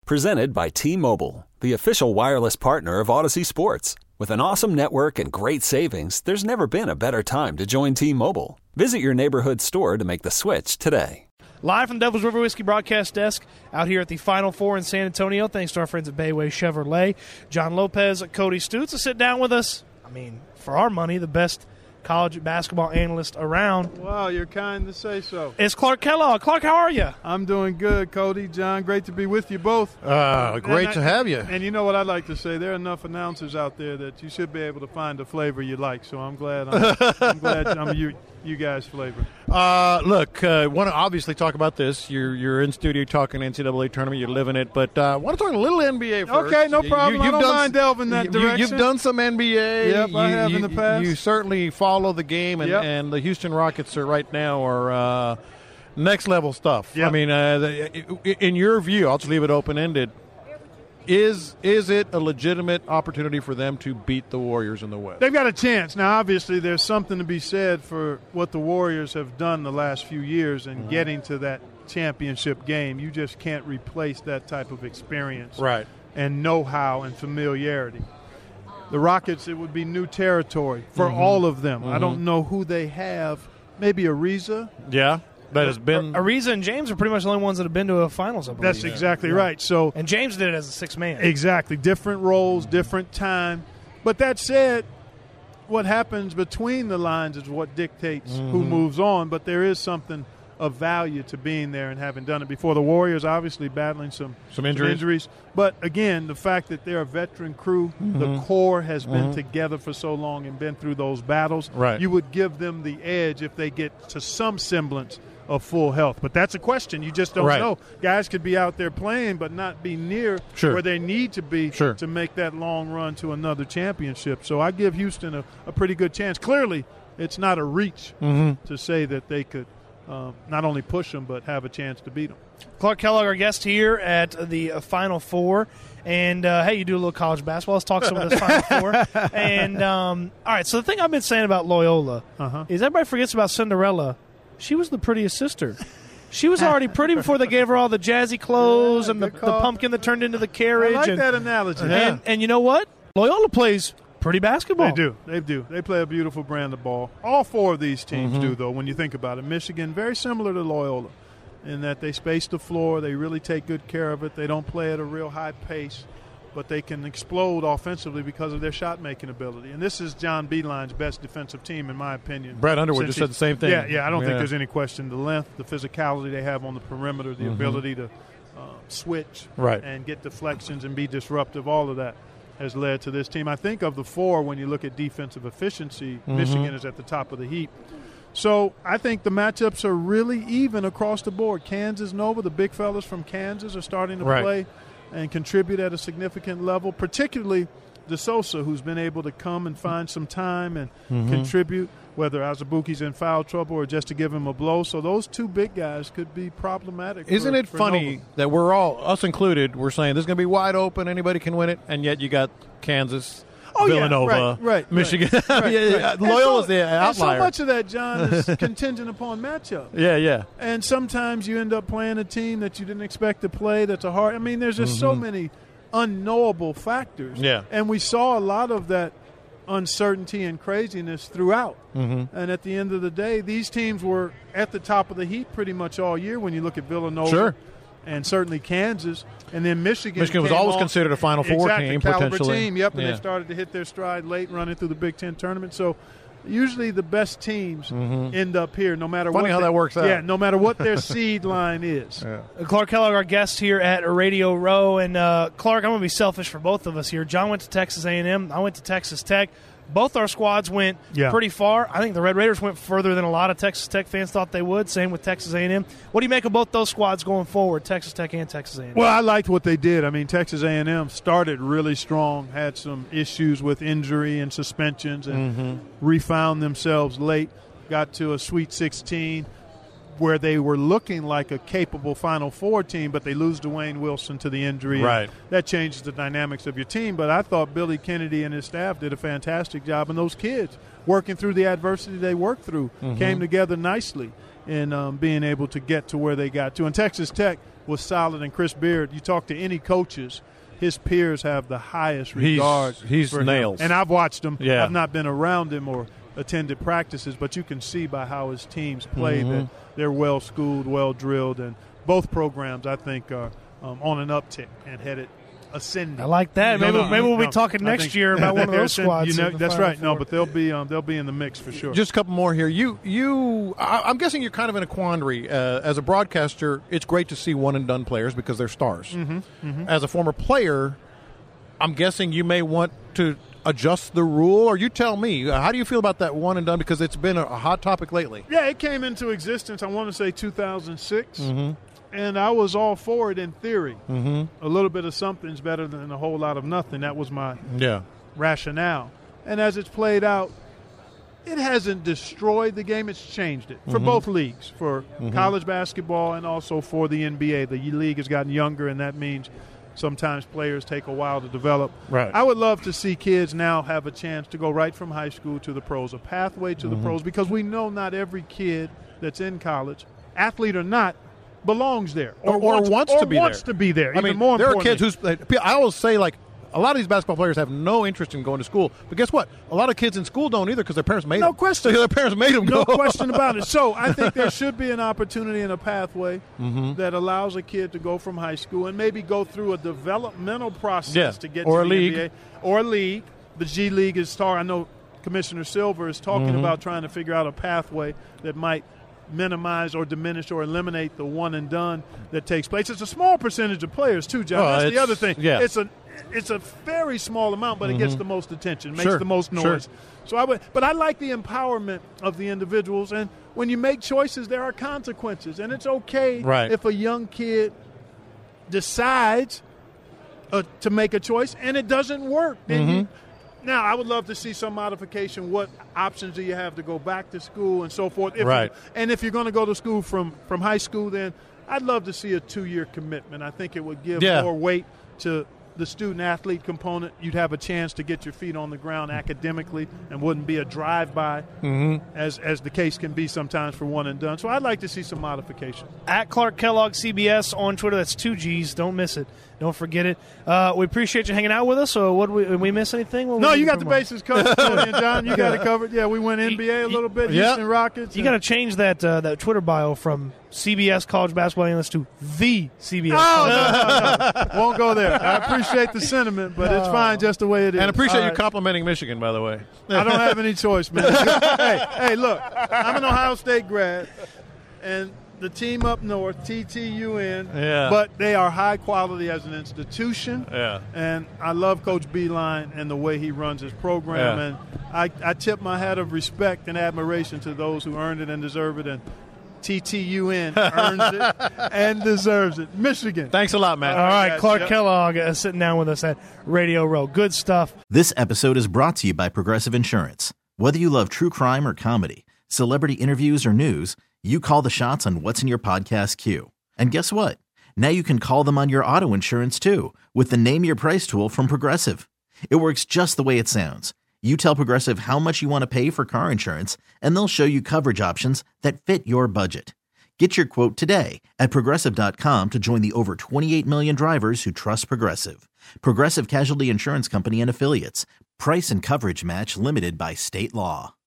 Presented by T-Mobile, the official wireless partner of Odyssey Sports. With an awesome network and great savings, there's never been a better time to join T-Mobile. Visit your neighborhood store to make the switch today. Live from the Devil's River Whiskey broadcast desk out here at the Final Four in San Antonio, thanks to our friends at Bayway Chevrolet. John Lopez, Cody Stutes to sit down with us. I mean, for our money, the best college basketball analyst around. Wow, you're kind to say so. It's Clark Kellogg. Clark, how are you? I'm doing good, Cody, John. Great to be with you both. Great to have you. And you know what I'd like to say? There are enough announcers out there that you should be able to find the flavor you like. So I'm glad I'm you guys' flavor. Look, want to obviously talk about this. You're in studio talking NCAA tournament. You're living it, but want to talk a little NBA first. Okay, no problem. I don't mind delving that direction. You've done some NBA. Yep, I have in the past. You certainly follow the game, and the Houston Rockets are right now are next level stuff. Yep. I mean, in your view, I'll just leave it open ended. Is it a legitimate opportunity for them to beat the Warriors in the West? They've got a chance. Now, obviously, there's something to be said for what the Warriors have done the last few years in getting to that championship game. You just can't replace that type of experience and know-how and familiarity. The Rockets, it would be new territory for all of them. I don't know who they have. Maybe Ariza. Yeah. That has been Ariza and James are pretty much the only ones that have been to a finals, I believe. That's exactly right. So, and James did it as a six-man. Exactly. Different roles, different time. But that said, what happens between the lines is what dictates who moves on. But there is something of value to being there and having done it before. The Warriors obviously battling some injuries. But, again, the fact that they're a veteran crew, the core has been together for so long and been through those battles, you would give them the edge if they get to some semblance of full health. But that's a question. You just don't know. Guys could be out there playing but not be near where they need to be to make that long run to another championship. So I give Houston a pretty good chance. Clearly, it's not a reach to say that they could not only push them but have a chance to beat them. Clark Kellogg, our guest here at the Final Four. And, hey, you do a little college basketball. Let's talk some of this Final Four. And, all right, so the thing I've been saying about Loyola is everybody forgets about Cinderella. She was the prettiest sister. She was already pretty before they gave her all the jazzy clothes and the pumpkin that turned into the carriage. I like that analogy. And you know what? Loyola plays pretty basketball. They do. They play a beautiful brand of ball. All four of these teams do, though, when you think about it. Michigan, very similar to Loyola in that they space the floor. They really take good care of it. They don't play at a real high pace, but they can explode offensively because of their shot-making ability. And this is John Beilein's best defensive team, in my opinion. Brad Underwood just said the same thing. Yeah, I don't think there's any question. The length, the physicality they have on the perimeter, the ability to switch and get deflections and be disruptive, all of that has led to this team. I think of the four, when you look at defensive efficiency, Michigan is at the top of the heap. So I think the matchups are really even across the board. Kansas, Nova, the big fellas from Kansas are starting to play and contribute at a significant level, particularly DeSouza, who's been able to come and find some time and contribute, whether Azubuike's in foul trouble or just to give him a blow. So those two big guys could be problematic. Isn't it funny that we're all, us included, we're saying this is going to be wide open, anybody can win it, and yet you got Kansas, Villanova, Michigan. Loyola's the outlier. And so much of that, John, is contingent upon matchup. Yeah. And sometimes you end up playing a team that you didn't expect to play that's a hard – I mean, there's just so many unknowable factors. Yeah. And we saw a lot of that uncertainty and craziness throughout. And at the end of the day, these teams were at the top of the heap pretty much all year when you look at Villanova and certainly Kansas. And then Michigan was always considered a Final Four team, potentially. Team, and they started to hit their stride late running through the Big Ten tournament. So usually the best teams end up here, no matter Funny how that works out. Yeah, no matter what their seed line is. Clark Kellogg, our guest here at Radio Row. And, Clark, I'm going to be selfish for both of us here. John went to Texas A&M. I went to Texas Tech. Both our squads went pretty far. I think the Red Raiders went further than a lot of Texas Tech fans thought they would. Same with Texas A&M. What do you make of both those squads going forward, Texas Tech and Texas A&M? Well, I liked what they did. I mean, Texas A&M started really strong, had some issues with injury and suspensions, and refound themselves late, got to a Sweet 16 where they were looking like a capable Final Four team, but they lose Dwayne Wilson to the injury. Right. That changes the dynamics of your team. But I thought Billy Kennedy and his staff did a fantastic job, and those kids, working through the adversity they worked through, came together nicely in being able to get to where they got to. And Texas Tech, was solid. And Chris Beard, you talk to any coaches, his peers have the highest regard. He's for nails. Him. And I've watched him. Yeah. I've not been around him or attended practices, but you can see by how his teams play that they're well-schooled, well-drilled, and both programs, I think, are on an uptick and headed ascending. I like that. Maybe we'll be talking next year about one of those squads. That's right. No, but they'll be in the mix for sure. Just a couple more here. I'm guessing you're kind of in a quandary. As a broadcaster, it's great to see one-and-done players because they're stars. As a former player, I'm guessing you may want to adjust the rule, or you tell me. How do you feel about that one and done? Because it's been a hot topic lately. Yeah, it came into existence, I want to say 2006, and I was all for it in theory. A little bit of something's better than a whole lot of nothing. That was my rationale. And as it's played out, it hasn't destroyed the game. It's changed it for both leagues, for college basketball and also for the NBA. The league has gotten younger, and that means sometimes players take a while to develop. Right. I would love to see kids now have a chance to go right from high school to the pros, a pathway to the pros, because we know not every kid that's in college, athlete or not, belongs there or wants to be there. I mean, more there are kids I always say, like, a lot of these basketball players have no interest in going to school. But guess what? A lot of kids in school don't either because their parents made them. No question. So their parents made them go. No question about it. So I think there should be an opportunity and a pathway that allows a kid to go from high school and maybe go through a developmental process to get to the NBA. Or a league. The G League is starting. I know Commissioner Silver is talking about trying to figure out a pathway that might minimize or diminish or eliminate the one and done that takes place. It's a small percentage of players too, John. That's the other thing. Yeah. It's a very small amount, but it gets the most attention, makes the most noise. So but I like the empowerment of the individuals, and when you make choices, there are consequences, and it's okay if a young kid decides to make a choice and it doesn't work. Now, I would love to see some modification. What options do you have to go back to school and so forth? And if you're going to go to school from high school, then I'd love to see a 2-year commitment. I think it would give more weight to the student-athlete component. You'd have a chance to get your feet on the ground academically and wouldn't be a drive-by as the case can be sometimes for one and done. So I'd like to see some modification. At Clark Kellogg CBS on Twitter. That's 2 G's. Don't miss it. Don't forget it. We appreciate you hanging out with us. So did we miss anything? No, you got the bases covered, Tony and John. You got it covered. Yeah, we went NBA a little bit, Houston Rockets. You got to change that Twitter bio from CBS College Basketball Analyst to the CBS. No. Won't go there. I appreciate the sentiment, but it's fine just the way it is. And appreciate you complimenting Michigan, by the way. I don't have any choice, man. Hey, look, I'm an Ohio State grad, and the team up north, TTUN, but they are high quality as an institution. And I love Coach Beilein and the way he runs his program. And I tip my hat of respect and admiration to those who earned it and deserve it. And TTUN earns it and deserves it. Michigan. Thanks a lot, Matt. All right, Clark Kellogg sitting down with us at Radio Row. Good stuff. This episode is brought to you by Progressive Insurance. Whether you love true crime or comedy, celebrity interviews or news, you call the shots on what's in your podcast queue. And guess what? Now you can call them on your auto insurance too with the Name Your Price tool from Progressive. It works just the way it sounds. You tell Progressive how much you want to pay for car insurance, and they'll show you coverage options that fit your budget. Get your quote today at Progressive.com to join the over 28 million drivers who trust Progressive. Progressive Casualty Insurance Company and Affiliates. Price and coverage match limited by state law.